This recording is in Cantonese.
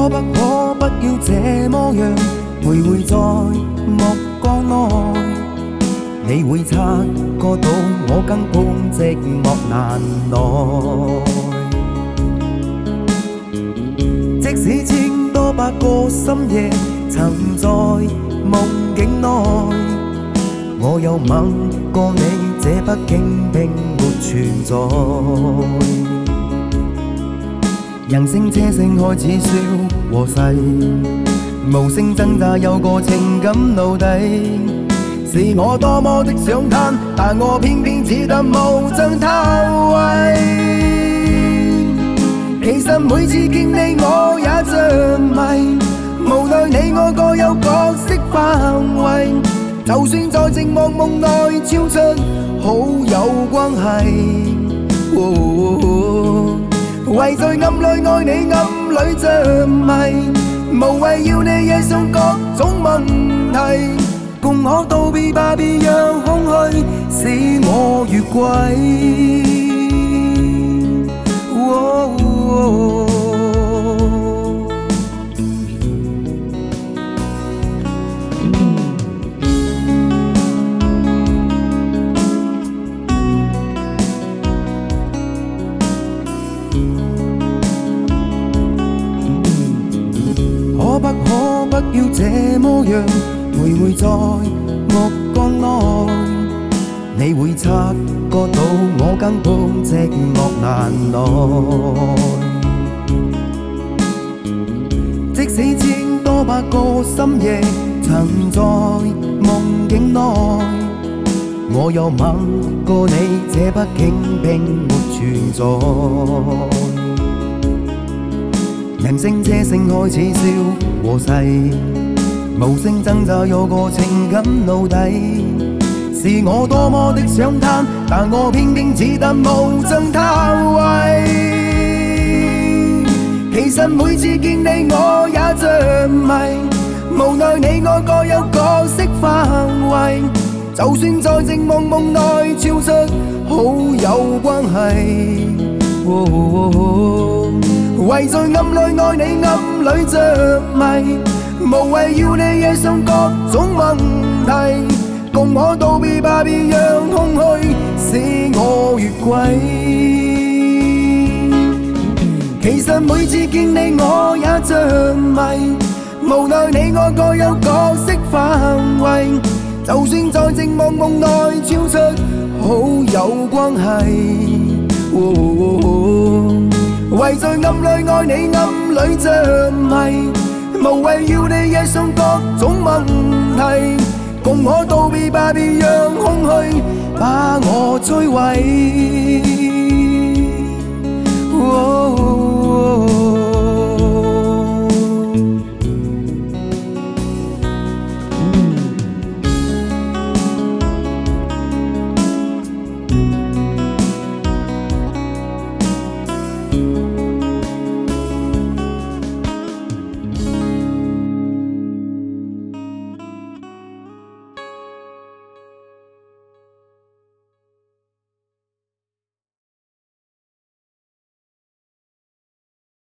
可不要這麼樣徘徊在目光內？你會察覺到我更碰寂寞難耐。即使千多百個深夜曾在夢境內，我有吻過你，這北京並沒存在。人聲車聲開始消和逝，無聲掙扎有個情感奴隸。是我多麼的想攤，但我偏偏只得無盡嘆謂。其實每次見你我也着迷，無奈你我各有角色範圍，就算在寂寞夢內超出好友關係。唯在暗裏愛你，暗裏着迷，無謂要你惹上各種問題，共我道別吧，別讓空虛使我越軌。可不要這麼樣徘徊在目光內？你會察覺到我更碰寂寞難耐。即使千多百個深夜曾在夢境內，我有吻過你，這北京並沒存在。人聲車聲開始消和逝，無聲掙扎有個情感奴隸。是我多麼的想攤，但我偏偏只得無盡嘆謂。其實每次見你我也着迷，無奈你我各有角色範圍，就算在寂寞夢內超出好友關係。唯在暗裏愛你，暗裏着迷，無謂要你惹上各種問題，共我道別吧，別讓空虛使我越軌。其實每次見你我也着迷，無奈你我各有角色範圍，就算在寂寞夢內超出好友關係。唯在暗裏愛你，暗裏着迷，無謂要你惹上各種問題，共我道別吧，別讓空虛把我摧毀。